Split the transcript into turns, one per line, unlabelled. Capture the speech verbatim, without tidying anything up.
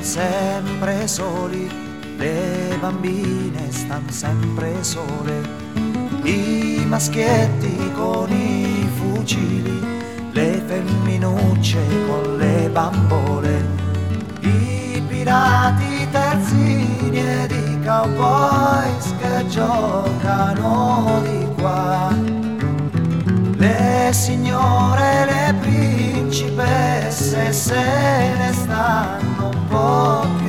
sempre soli, le bambine stan sempre sole, i maschietti con i fucili, le femminucce con le bambole, i pirati terzini ed i cowboys che giocano di qua, le signore, le principesse se ne stanno un po' più